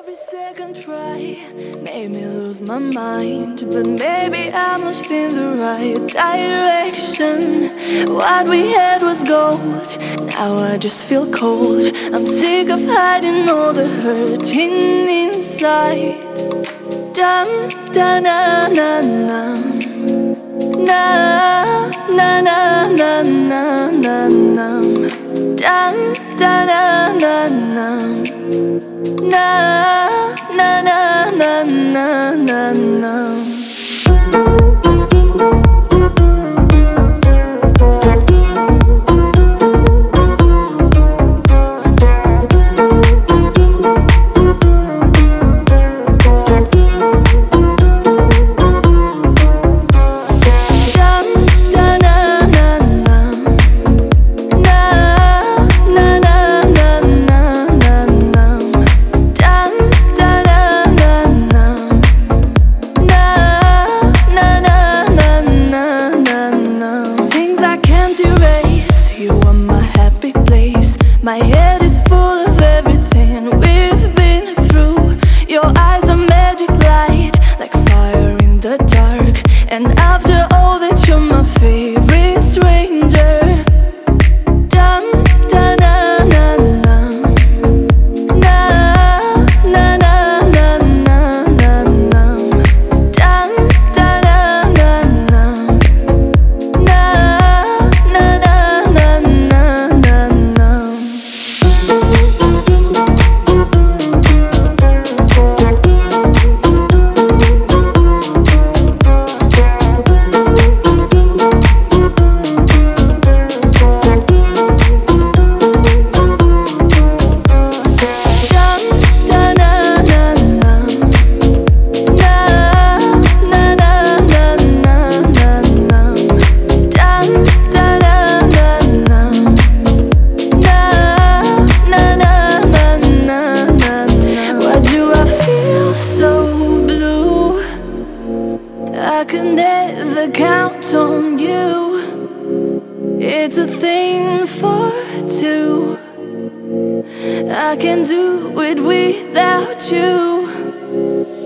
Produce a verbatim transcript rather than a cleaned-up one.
Every second try made me lose my mind, but maybe I'm lost in the right direction. What we had was gold, now I just feel cold. I'm sick of hiding all the hurting inside. Dum da na na na na na na na na na na. Dum da na na na na na na na na na na. My head is full of everything we've been through. Your eyes are magic light, like fire in the dark. And after all that, you're my favorite stranger. Dum da na na na na na na na na na na. Dum da na na na na na na na na na. I could never count on you. It's a thing for two. I can't do it without you.